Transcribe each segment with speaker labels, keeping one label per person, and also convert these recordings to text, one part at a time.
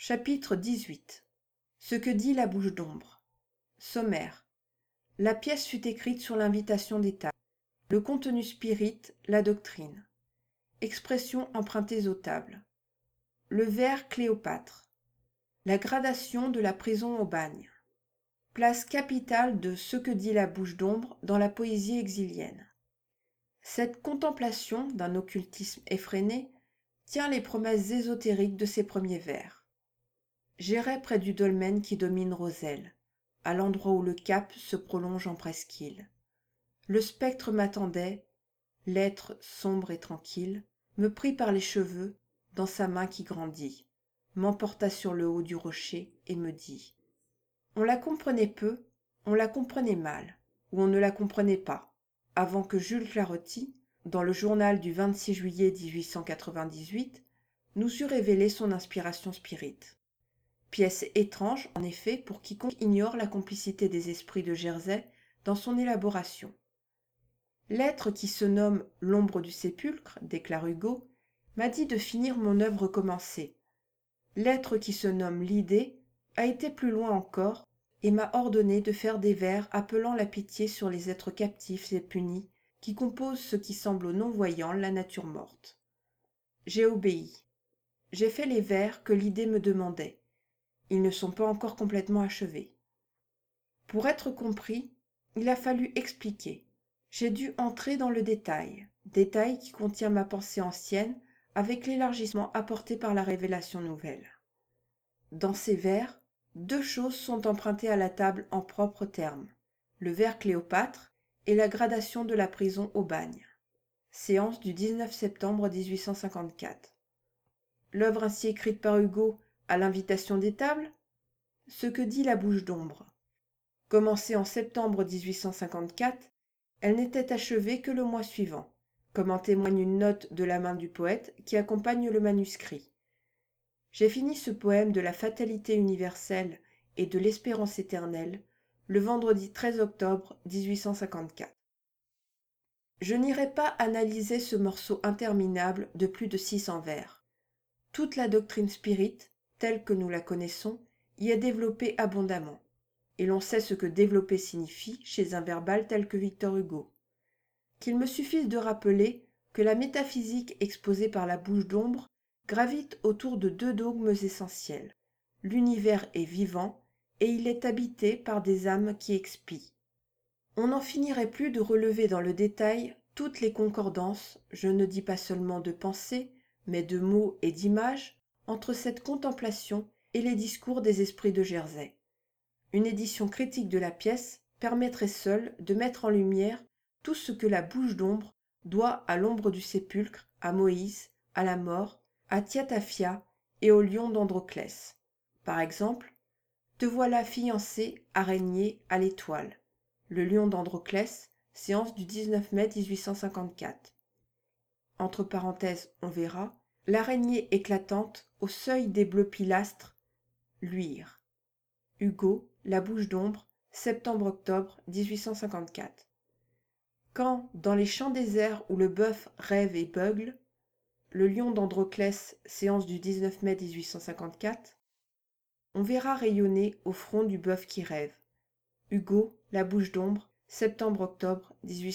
Speaker 1: Chapitre 18. Ce que dit la bouche d'ombre. Sommaire. La pièce fut écrite sur l'invitation des tables. Le contenu spirite, la doctrine. Expressions empruntées aux tables. Le vers Cléopâtre. La gradation de la prison au bagne. Place capitale de ce que dit la bouche d'ombre dans la poésie exilienne. Cette contemplation d'un occultisme effréné tient les promesses ésotériques de ses premiers vers. J'errais près du dolmen qui domine Roselle, à l'endroit où le cap se prolonge en presqu'île. Le spectre m'attendait, l'être sombre et tranquille, me prit par les cheveux, dans sa main qui grandit, m'emporta sur le haut du rocher et me dit : on la comprenait peu, on la comprenait mal, ou on ne la comprenait pas, avant que Jules Claretie, dans le journal du 26 juillet 1898, nous eût révélé son inspiration spirite. Pièce étrange, en effet, pour quiconque ignore la complicité des esprits de Jersey dans son élaboration. L'être qui se nomme « l'ombre du sépulcre », déclare Hugo, m'a dit de finir mon œuvre commencée. L'être qui se nomme l'idée a été plus loin encore et m'a ordonné de faire des vers appelant la pitié sur les êtres captifs et punis qui composent ce qui semble aux non-voyants la nature morte. J'ai obéi. J'ai fait les vers que l'idée me demandait. Ils ne sont pas encore complètement achevés. Pour être compris, il a fallu expliquer. J'ai dû entrer dans le détail qui contient ma pensée ancienne avec l'élargissement apporté par la révélation nouvelle. Dans ces vers, deux choses sont empruntées à la table en propres termes, le vers Cléopâtre et la gradation de la prison au bagne. Séance du 19 septembre 1854. L'œuvre ainsi écrite par Hugo à l'invitation des tables, ce que dit la bouche d'ombre. Commencée en septembre 1854, elle n'était achevée que le mois suivant, comme en témoigne une note de la main du poète qui accompagne le manuscrit. J'ai fini ce poème de la fatalité universelle et de l'espérance éternelle le vendredi 13 octobre 1854. Je n'irai pas analyser ce morceau interminable de plus de 600 vers. Toute la doctrine spirite, telle que nous la connaissons, y est développée abondamment, et l'on sait ce que développer signifie chez un verbal tel que Victor Hugo. Qu'il me suffise de rappeler que la métaphysique exposée par la bouche d'ombre gravite autour de deux dogmes essentiels. L'univers est vivant, et il est habité par des âmes qui expient. On n'en finirait plus de relever dans le détail toutes les concordances, je ne dis pas seulement de pensée, mais de mots et d'images, entre cette contemplation et les discours des esprits de Jersey. Une édition critique de la pièce permettrait seule de mettre en lumière tout ce que la bouche d'ombre doit à l'ombre du sépulcre, à Moïse, à la mort, à Tiatafia et au lion d'Androclès. Par exemple, te voilà fiancé, araignée, à l'étoile. Le lion d'Androclès, séance du 19 mai 1854. Entre parenthèses, on verra, l'araignée éclatante au seuil des bleus pilastres, luire. Hugo, La bouche d'ombre, septembre-octobre 1854. Quand, dans les champs déserts où le bœuf rêve et beugle, le lion d'Androclès, séance du 19 mai 1854, on verra rayonner au front du bœuf qui rêve. Hugo, La bouche d'ombre, septembre-octobre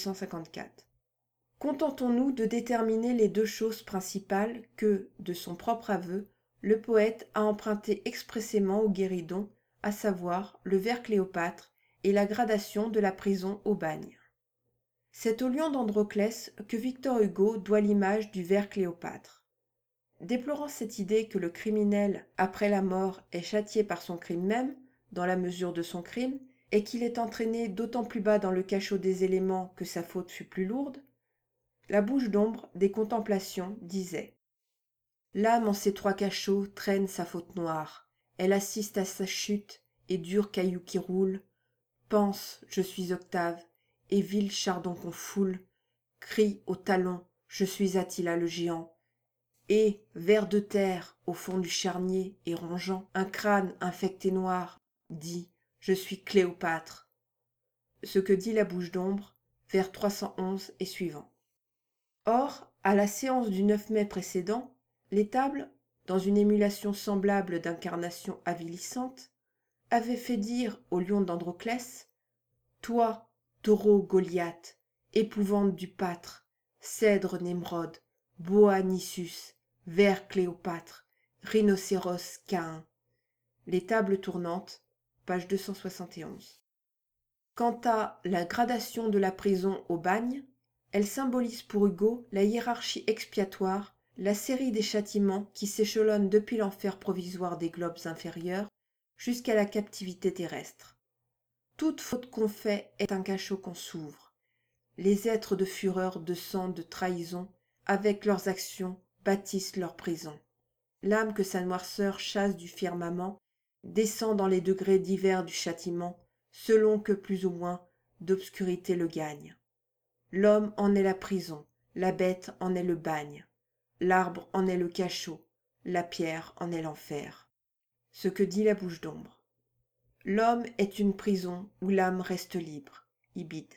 Speaker 1: 1854. Contentons-nous de déterminer les deux choses principales que, de son propre aveu, le poète a empruntées expressément au guéridon, à savoir le vers Cléopâtre et la gradation de la prison au bagne. C'est au lion d'Androclès que Victor Hugo doit l'image du vers Cléopâtre. Déplorant cette idée que le criminel, après la mort, est châtié par son crime même, dans la mesure de son crime, et qu'il est entraîné d'autant plus bas dans le cachot des éléments que sa faute fut plus lourde, la bouche d'ombre des contemplations disait : l'âme en ces trois cachots traîne sa faute noire, elle assiste à sa chute, et dur caillou qui roule, pense, je suis Octave, et vil chardon qu'on foule, crie au talon, je suis Attila le géant, et, vers de terre, au fond du charnier, et rongeant un crâne infect et noir, dit, je suis Cléopâtre. Ce que dit la bouche d'ombre, vers 311 et suivant. Or, à la séance du 9 mai précédent, les tables dans une émulation semblable d'incarnation avilissante, avait fait dire au lion d'Androclès: toi, taureau Goliath, épouvante du pâtre, cèdre Némrod, boa Nissus, ver Cléopâtre, rhinocéros Caïn. Les tables tournantes, page 271. Quant à la gradation de la prison au bagne, elle symbolise pour Hugo la hiérarchie expiatoire, la série des châtiments qui s'échelonnent depuis l'enfer provisoire des globes inférieurs jusqu'à la captivité terrestre. Toute faute qu'on fait est un cachot qu'on s'ouvre. Les êtres de fureur, de sang, de trahison, avec leurs actions, bâtissent leur prison. L'âme que sa noirceur chasse du firmament descend dans les degrés divers du châtiment, selon que plus ou moins d'obscurité le gagne. L'homme en est la prison, la bête en est le bagne, l'arbre en est le cachot, la pierre en est l'enfer. Ce que dit la bouche d'ombre. L'homme est une prison où l'âme reste libre. Ibid.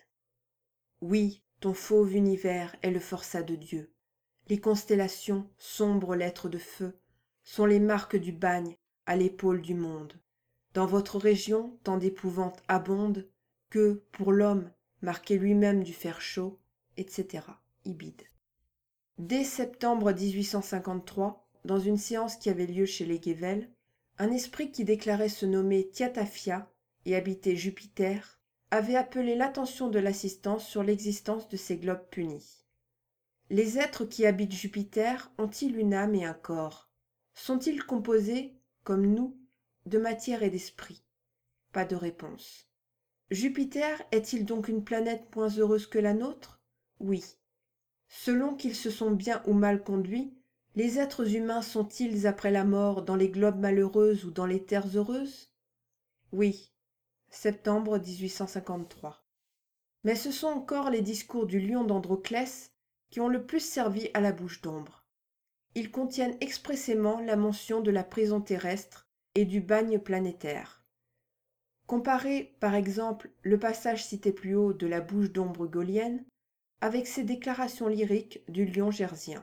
Speaker 1: Oui, ton fauve univers est le forçat de Dieu. Les constellations, sombres lettres de feu, sont les marques du bagne à l'épaule du monde. Dans votre région, tant d'épouvantes abondent que, pour l'homme, marqué lui-même du fer chaud, etc. Ibid. Dès septembre 1853, dans une séance qui avait lieu chez les Guével, un esprit qui déclarait se nommer Tiatafia et habiter Jupiter avait appelé l'attention de l'assistance sur l'existence de ces globes punis. Les êtres qui habitent Jupiter ont-ils une âme et un corps? Sont-ils composés, comme nous, de matière et d'esprit? Pas de réponse. Jupiter est-il donc une planète moins heureuse que la nôtre? Oui. Selon qu'ils se sont bien ou mal conduits, les êtres humains sont-ils après la mort dans les globes malheureuses ou dans les terres heureuses? Oui. Septembre 1853. Mais ce sont encore les discours du lion d'Androclès qui ont le plus servi à la bouche d'ombre. Ils contiennent expressément la mention de la prison terrestre et du bagne planétaire. Comparez, par exemple, le passage cité plus haut de la bouche d'ombre gaulienne avec ces déclarations lyriques du lion gersien.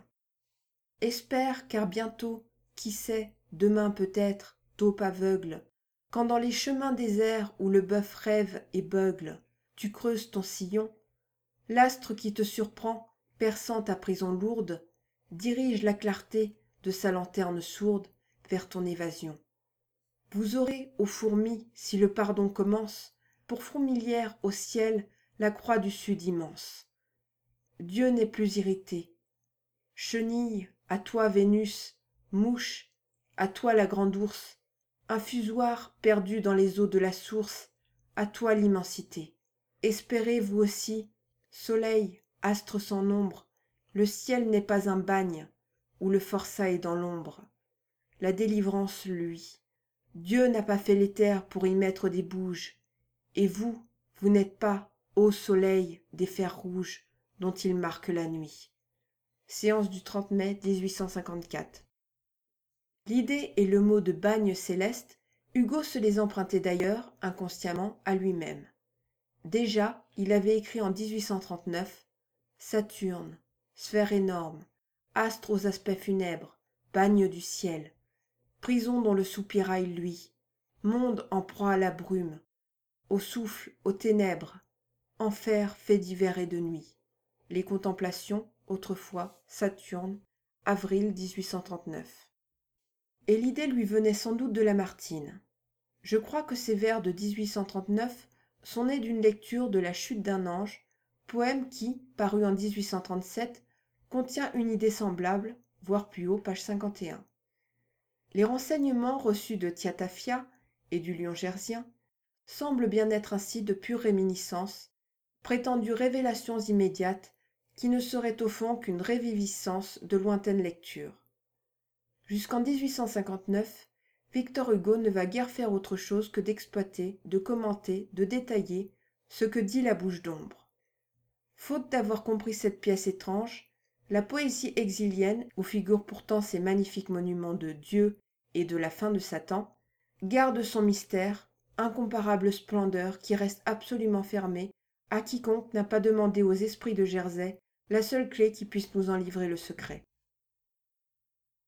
Speaker 1: Espère, car bientôt, qui sait, demain peut-être, taupe aveugle, quand dans les chemins déserts où le bœuf rêve et beugle, tu creuses ton sillon, l'astre qui te surprend, perçant ta prison lourde, dirige la clarté de sa lanterne sourde vers ton évasion. Vous aurez, ô fourmis, si le pardon commence, pour fourmilière au ciel la croix du sud immense. Dieu n'est plus irrité. Chenille, à toi Vénus, mouche, à toi la grande ours, infusoire perdu dans les eaux de la source, à toi l'immensité. Espérez vous aussi, soleil, astre sans nombre, le ciel n'est pas un bagne, où le forçat est dans l'ombre. La délivrance, lui. Dieu n'a pas fait les terres pour y mettre des bouges, et vous, vous n'êtes pas, ô soleil, des fers rouges, dont il marque la nuit. Séance du 30 mai 1854. L'idée et le mot de bagne céleste, Hugo se les empruntait d'ailleurs, inconsciemment, à lui-même. Déjà, il avait écrit en 1839 « Saturne, sphère énorme, astre aux aspects funèbres, bagne du ciel, prison dont le soupirail luit, monde en proie à la brume, au souffle, aux ténèbres, enfer fait d'hiver et de nuit. Les contemplations, autrefois, Saturne, avril 1839. » Et l'idée lui venait sans doute de Lamartine. Je crois que ces vers de 1839 sont nés d'une lecture de La Chute d'un ange, poème qui, paru en 1837, contient une idée semblable, voire plus haut, page 51. Les renseignements reçus de Tiatafia et du lion gersien semblent bien être ainsi de pures réminiscences, prétendues révélations immédiates qui ne seraient au fond qu'une réviviscence de lointaines lectures. Jusqu'en 1859, Victor Hugo ne va guère faire autre chose que d'exploiter, de commenter, de détailler ce que dit la bouche d'ombre. Faute d'avoir compris cette pièce étrange, la poésie exilienne, où figurent pourtant ces magnifiques monuments de Dieu et de la fin de Satan, garde son mystère, incomparable splendeur qui reste absolument fermée à quiconque n'a pas demandé aux esprits de Jersey la seule clé qui puisse nous en livrer le secret.